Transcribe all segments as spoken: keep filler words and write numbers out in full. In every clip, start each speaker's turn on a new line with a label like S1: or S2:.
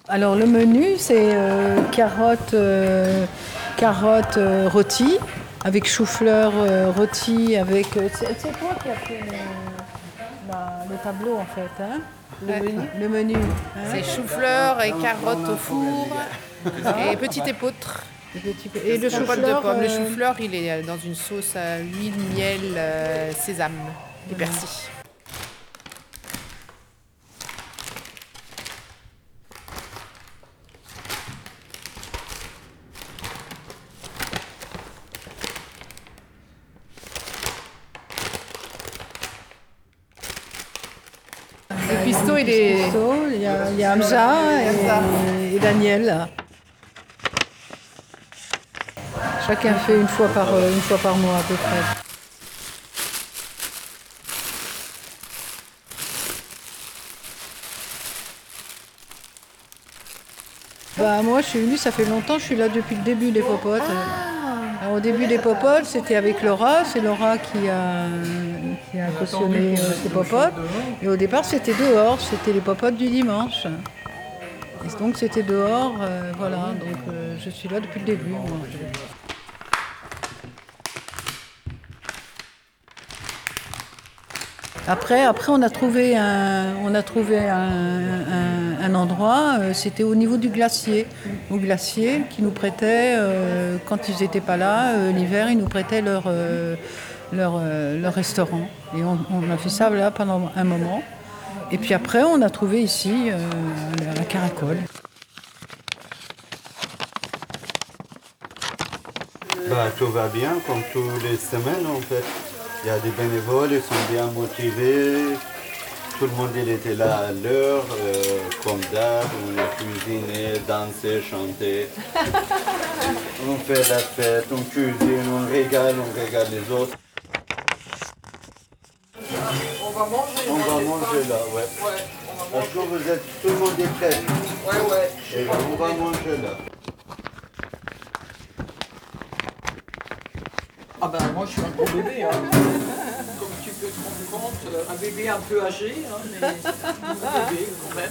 S1: Alors le menu, c'est euh, carottes, euh, carottes euh, rôties, avec chou-fleur euh, rôti, avec... euh, c'est c'est toi qui as fait le, la- le tableau en fait, hein?
S2: Le menu,
S1: Le menu. Hein?
S2: c'est chou-fleur et carottes au four et petite épeautre.
S1: Et le petit peu- et le
S2: Compote de
S1: chou-fleur,
S2: pommes. Le
S1: euh,
S2: chou-fleur, il est dans une sauce à huile, miel, euh, sésame et persil. Le cuistot, il est...
S1: Christo, il y a, il y a Hamza et, et Daniel. Chacun fait une fois par, euh, une fois par mois à peu près. Bah, moi, je suis venue, ça fait longtemps, je suis là depuis le début des popotes. Alors, au début des popotes, c'était avec Laura, c'est Laura qui a, qui a cautionné euh, ces popotes. Et au départ, c'était dehors, c'était les popotes du dimanche. Et donc, c'était dehors, euh, voilà, donc euh, je suis là depuis le début. Moi. Après, après, on a trouvé un, on a trouvé un, un- un endroit, euh, c'était au niveau du glacier. Au glacier, qui nous prêtait, euh, quand ils n'étaient pas là, euh, l'hiver, ils nous prêtaient leur, euh, leur, euh, leur restaurant. Et on, on a fait ça là pendant un moment. Et puis après, on a trouvé ici, euh, la Caracole.
S3: Bah, tout va bien, comme toutes les semaines en fait. Il y a des bénévoles, ils sont bien motivés. Tout le monde il était là à l'heure, euh, comme d'hab. On a cuisiné, dansé, chanté. On fait la fête, on cuisine, on régale, on régale les autres.
S4: On va manger.
S3: On va manger là, ouais.
S4: Ouais, on va
S3: Est-ce que vous êtes, tout le monde est prêt?
S4: Ouais, ouais.
S3: Et on va manger là.
S4: Ah ben moi je suis un gros bébé, hein. Comme tu peux te rendre compte, un bébé un peu âgé, hein, mais un gros bébé quand même.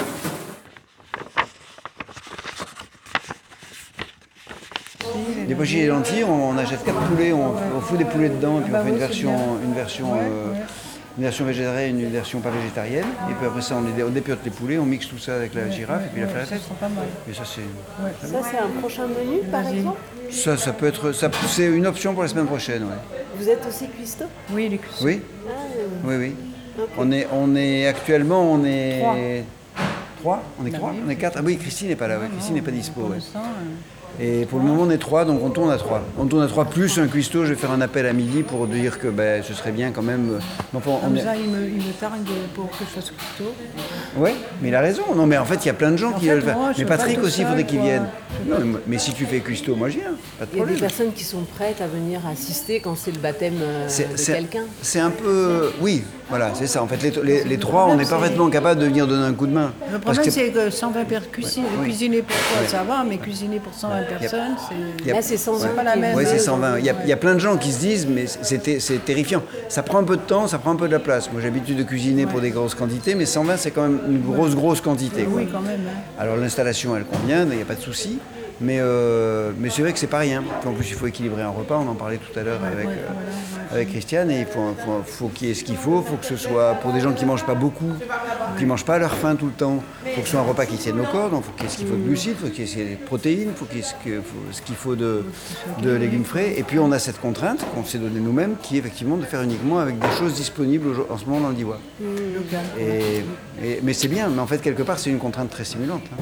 S5: Des pochis et des lentilles, on achète quatre poulets, on, on fout des poulets dedans, et puis
S1: Bah
S5: on fait
S1: oui,
S5: une
S1: c'est
S5: version,
S1: bien.
S5: une version,
S1: Ouais,
S5: euh,
S1: ouais.
S5: une version végétarienne, une version pas végétarienne. Et puis après ça, on, les- on dépiote les poulets, on mixe tout ça avec la girafe, et puis la
S1: Ouais,
S5: fait la
S1: ça,
S5: tête.
S1: c'est pas mal.
S5: Et ça, c'est,
S6: Ça, c'est un prochain menu, par
S1: Vas-y.
S6: exemple.
S5: ça, ça peut être, ça, c'est une option pour la semaine prochaine, ouais.
S6: Vous êtes aussi cuistot?
S1: Oui, les cuissons.
S5: Oui,
S6: Ah,
S5: oui, oui.
S6: Ok.
S5: On est, on est actuellement, on est
S1: Trois.
S5: trois. On est
S1: Bah
S5: trois,
S1: oui.
S5: on est quatre. Ah oui, Christine n'est pas là, ouais. Christine n'est pas dispo.
S1: Pour
S5: Ouais.
S1: l'instant, euh,
S5: Et pour le moment, on est trois, donc on tourne à trois. On tourne à trois plus un cuistot. Je vais faire un appel à midi pour dire que ben, ce serait bien quand même. euh, Enfin, on est...
S1: Hamza, il me, il me targue pour que je fasse cuistot.
S5: Ouais, mais il a raison. Non, mais en fait, il y a plein de gens
S1: En
S5: qui
S1: fait,
S5: veulent faire.
S1: moi, je
S5: Mais
S1: veux pas
S5: Patrick
S1: tout
S5: aussi, il
S1: seul,
S5: faudrait qu'il
S1: quoi.
S5: vienne. Non, mais, mais si tu fais cuistot, moi je viens. Pas de
S6: Il y a des
S5: problème.
S6: personnes qui sont prêtes à venir assister quand c'est le baptême euh,
S5: C'est-
S6: de
S5: c'est-
S6: quelqu'un.
S5: C'est un peu. Oui, voilà, c'est ça. En fait, les, les- les trois, on est parfaitement capable de venir donner un coup de main.
S1: Le
S5: Parce
S1: problème,
S5: que-
S1: c'est que cent vingt personnes, cuisiner,
S5: oui.
S1: cuisiner pour toi, ça va, mais cuisiner pour cent vingt personnes, c'est...
S5: y a-
S6: Là, c'est cent vingt.
S1: pas la
S6: qui est-
S1: même.
S5: Oui, c'est
S1: Ouais,
S5: cent vingt. Il y, a,
S1: ouais.
S5: il y a plein de gens qui se disent, mais c'est ter- c'est terrifiant. Ça prend un peu de temps, ça prend un peu de la place. Moi, j'ai l'habitude de cuisiner pour des grosses quantités, mais cent vingt, c'est quand même une grosse, grosse quantité. quoi.
S1: Oui, quand même. Hein.
S5: Alors, l'installation, elle convient, il n'y a pas de souci. Mais, euh, mais c'est vrai que c'est pas rien. Puis en plus, il faut équilibrer un repas. On en parlait tout à l'heure avec,
S1: ouais,
S5: euh,
S1: voilà, ouais.
S5: avec Christiane. Et il faut, faut, faut qu'il y ait ce qu'il faut. Il faut que ce soit pour des gens qui mangent pas beaucoup, qui mangent pas à leur faim tout le temps. Il faut que ce soit un repas qui tienne au corps. Donc, il faut qu'il y ait ce qu'il faut de glucides, il faut qu'il y ait des protéines, il faut qu'il y ait ce que- faut- ce qu'il faut de, de légumes frais. Et puis, on a cette contrainte qu'on s'est donnée nous-mêmes, qui est effectivement de faire uniquement avec des choses disponibles au- en ce moment dans le Diois. Et, et- mais c'est bien. Mais en fait, quelque part, c'est une contrainte très stimulante. hein.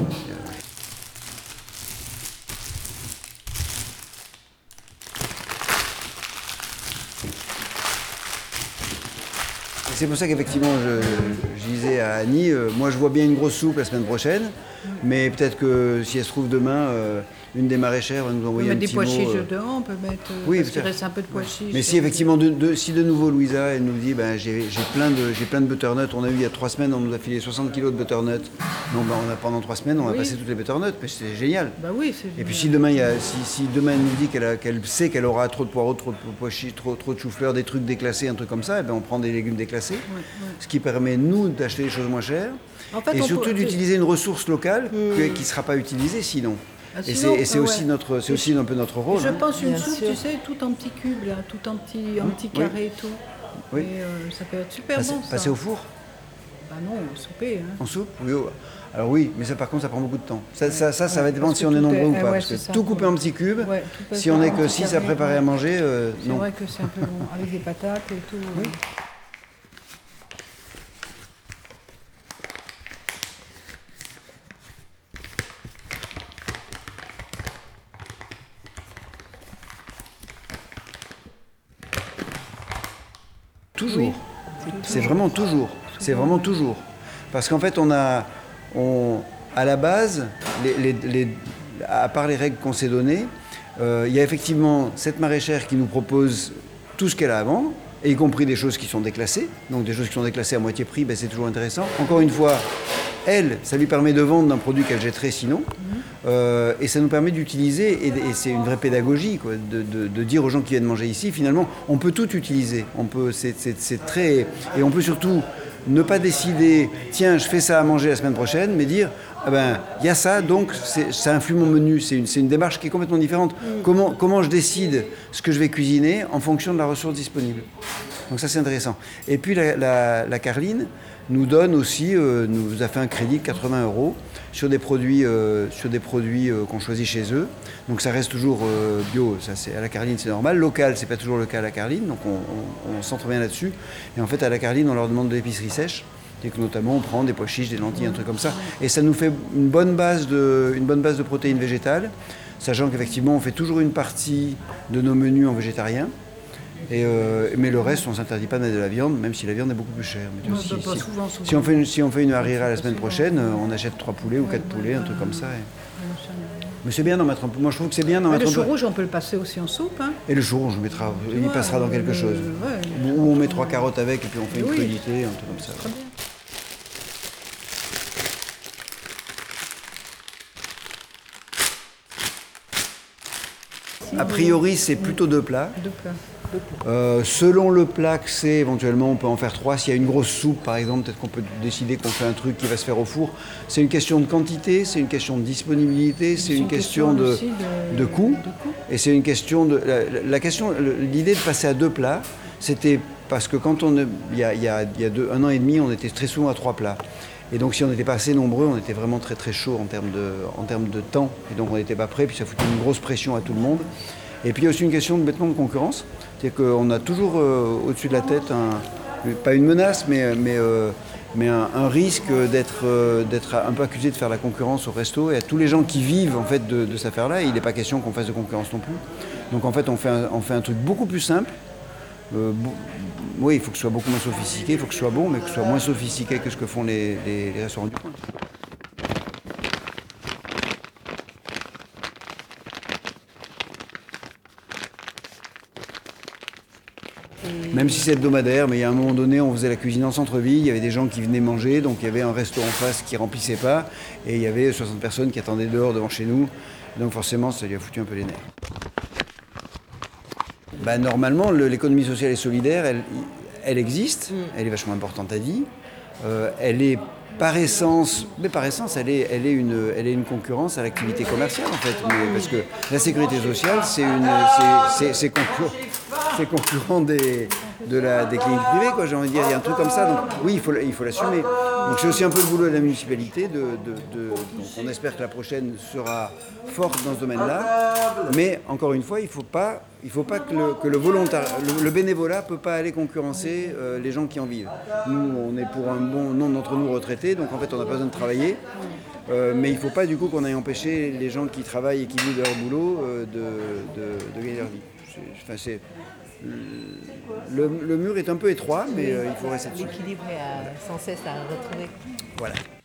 S5: C'est pour ça qu'effectivement, je, je disais à Annie, euh, moi je vois bien une grosse soupe la semaine prochaine, mais peut-être que si elle se trouve demain, euh, une des maraîchères va nous
S1: On peut
S5: envoyer un
S1: mettre des
S5: petit
S1: pois
S5: mot.
S1: chiches
S5: euh,
S1: dedans, on peut mettre... euh,
S5: oui,
S1: parce qu'il
S5: peut-être.
S1: reste un peu de pois chiches.
S5: Mais si effectivement, de, de- si de nouveau Louisa, elle nous dit, ben, j'ai j'ai plein, de- j'ai plein de butternuts, on a eu il y a trois semaines, on nous a filé soixante kilos de butternuts, donc ben, on a, pendant trois semaines, on a
S1: Oui.
S5: passé toutes les butternuts, mais c'est génial.
S1: Bah oui, c'est...
S5: Et puis si demain, il y a, si, si demain elle nous dit qu'elle a- qu'elle sait qu'elle aura trop de poireaux, trop de pois chiches, trop, trop de chou-fleur, des trucs déclassés, un truc comme ça, eh ben on prend des légumes déclassés, ce qui permet nous d'acheter des choses moins chères
S1: En fait,
S5: et
S1: on
S5: surtout
S1: peut-
S5: d'utiliser une ressource locale. local que- qui ne sera pas utilisé sinon.
S1: Ah,
S5: Et
S1: sinon,
S5: c'est et c'est
S1: ah
S5: aussi,
S1: ouais.
S5: notre, c'est aussi un peu notre
S1: Et
S5: rôle.
S1: je
S5: hein.
S1: pense une
S6: Bien
S1: soupe,
S6: sûr.
S1: tu sais, tout en petits cubes, là, tout en petits, en petits
S5: Oui.
S1: carrés et tout.
S5: Oui.
S1: Et euh, ça peut être super
S5: Passer,
S1: bon, ça.
S5: passer au four,
S1: Bah non, au souper. Hein.
S5: en soupe oui, oh. Alors oui, mais ça par contre ça prend beaucoup de temps. Ça, ça, ça, ça
S1: Ouais,
S5: va dépendre
S1: parce
S5: si
S1: que
S5: on est
S1: tout
S5: nombreux
S1: est-
S5: ou
S1: eh
S5: pas.
S1: ouais,
S5: parce que
S1: c'est ça.
S5: tout couper en petits cubes,
S1: Ouais, tout passer
S5: si on n'est
S1: en
S5: que
S1: petits
S5: six à
S1: carrés,
S5: préparer
S1: ouais.
S5: à manger, euh,
S1: C'est
S5: non.
S1: vrai que c'est un peu long, avec des patates et tout.
S5: Oui.
S1: ouais.
S5: Toujours. C'est vraiment toujours. C'est vraiment toujours. Parce qu'en fait, on a, on, à la base, les, les- les- à part les règles qu'on s'est données, euh, il y a effectivement cette maraîchère qui nous propose tout ce qu'elle a avant, et y compris des choses qui sont déclassées. Donc des choses qui sont déclassées à moitié prix, ben, c'est toujours intéressant. Encore une fois, elle, ça lui permet de vendre d'un produit qu'elle jetterait sinon. Euh, et ça nous permet d'utiliser, et, et c'est une vraie pédagogie, quoi, de, de- de dire aux gens qui viennent manger ici, finalement, on peut tout utiliser. On peut, c'est, c'est- c'est très, et on peut surtout ne pas décider, tiens, je fais ça à manger la semaine prochaine, mais dire, ah ben, il y a ça, donc c'est- ça influe mon menu. C'est une, c'est une démarche qui est complètement différente. Comment, comment je décide ce que je vais cuisiner en fonction de la ressource disponible. Donc ça, c'est intéressant. Et puis la, la- la Carline nous donne aussi, euh, nous a fait un crédit de quatre-vingts euros sur des produits, euh, sur des produits euh, qu'on choisit chez eux. Donc ça reste toujours euh, bio, ça c'est à la Carline c'est normal. Local, c'est pas toujours le cas à la Carline, donc on, on, on s'entre bien là-dessus. Et en fait à la Carline, on leur demande de l'épicerie sèche. Et que notamment on prend des pois chiches, des lentilles, un truc comme ça. Et ça nous fait une bonne base de, une bonne base de protéines végétales, sachant qu'effectivement on fait toujours une partie de nos menus en végétarien. Et euh, mais le reste, on ne s'interdit pas de mettre de la viande, même si la viande est beaucoup plus chère. Mais tu vois,
S1: Ouais,
S5: si,
S1: bah, pas
S5: si-
S1: souvent, souvent.
S5: si on fait une, si on fait une harira la
S1: Pas
S5: semaine
S1: souvent.
S5: prochaine, euh, on achète trois poulets ou
S1: Ouais,
S5: quatre
S1: ouais,
S5: poulets, un
S1: ouais,
S5: truc comme ça. et-
S1: Ouais, ça, non.
S5: Mais c'est bien d'en mettre un peu. Moi, je trouve que c'est bien d'en
S1: Ah,
S5: mettre
S1: le
S5: un
S1: chou
S5: peu.
S1: rouge, on peut le passer aussi en soupe. Hein.
S5: Et le chou rouge, on mettra, il
S1: vois,
S5: passera dans quelque
S1: euh,
S5: chose.
S1: ouais.
S5: Ou on met trois carottes avec et puis on fait une
S1: Oui.
S5: crudité, un truc comme ça.
S1: Très bien.
S5: A priori, c'est plutôt deux plats.
S1: Deux plats.
S5: Euh, selon le plat que c'est, éventuellement, on peut en faire trois. S'il y a une grosse soupe, par exemple, peut-être qu'on peut décider qu'on fait un truc qui va se faire au four. C'est une question de quantité, c'est une question de disponibilité, c'est une question de,
S1: aussi
S5: de coût.
S1: de coût.
S5: Et c'est une question de. La, la- la question, le- l'idée de passer à deux plats, c'était parce que quand on. est- Il y a, il y a- il y a deux- un an et demi, on était très souvent à trois plats. Et donc, si on n'était pas assez nombreux, on était vraiment très très chaud en termes de, en termes de temps. Et donc, on n'était pas prêt, puis ça foutait une grosse pression à tout le monde. Et puis, il y a aussi une question de, maintenant, de concurrence. C'est-à-dire qu'on a toujours euh, au-dessus de la tête, un, pas une menace, mais, mais, euh, mais un, un risque d'être euh, d'être un peu accusé de faire la concurrence au resto. Et à tous les gens qui vivent en fait, de, de cette affaire-là, il n'est pas question qu'on fasse de concurrence non plus. Donc, en fait, on fait un, on fait un truc beaucoup plus simple. Euh, bo- oui, il faut que ce soit beaucoup moins sophistiqué, il faut que ce soit bon, mais que ce soit moins sophistiqué que ce que font les, les- les restaurants du coin. Même si c'est hebdomadaire, mais il y a un moment donné, on faisait la cuisine en centre-ville, il y avait des gens qui venaient manger, donc il y avait un resto en face qui remplissait pas, et il y avait soixante personnes qui attendaient dehors devant chez nous, donc forcément ça lui a foutu un peu les nerfs. Bah, normalement, le- l'économie sociale et solidaire, elle, elle existe, elle est vachement importante à vie. Euh, elle est par essence, mais par essence, elle est, elle est, une, elle est une concurrence à l'activité commerciale en fait. Mais parce que la sécurité sociale, c'est une, c'est, c'est, c'est concurrent, c'est concurrent des, de la, des cliniques privées, quoi. J'ai envie de dire, il y a un truc comme ça. Donc oui, il faut, il faut l'assumer. Donc c'est aussi un peu le boulot de la municipalité. De, de, de- donc on espère que la prochaine sera forte dans ce domaine-là. Mais encore une fois, il ne faut pas, il faut pas que le, que le volontaire, le, le bénévolat ne peut pas aller concurrencer euh, les gens qui en vivent. Nous, on est pour un bon nombre d'entre nous retraités, donc en fait, on n'a pas besoin de travailler. Euh, mais il ne faut pas du coup qu'on aille empêcher les gens qui travaillent et qui vivent de leur boulot euh, de, de, de gagner leur vie. C'est- enfin, c'est- le, le mur est un peu étroit, mais euh, il faut rester dessus.
S6: L'équilibre est à- sans cesse à retrouver.
S5: Voilà.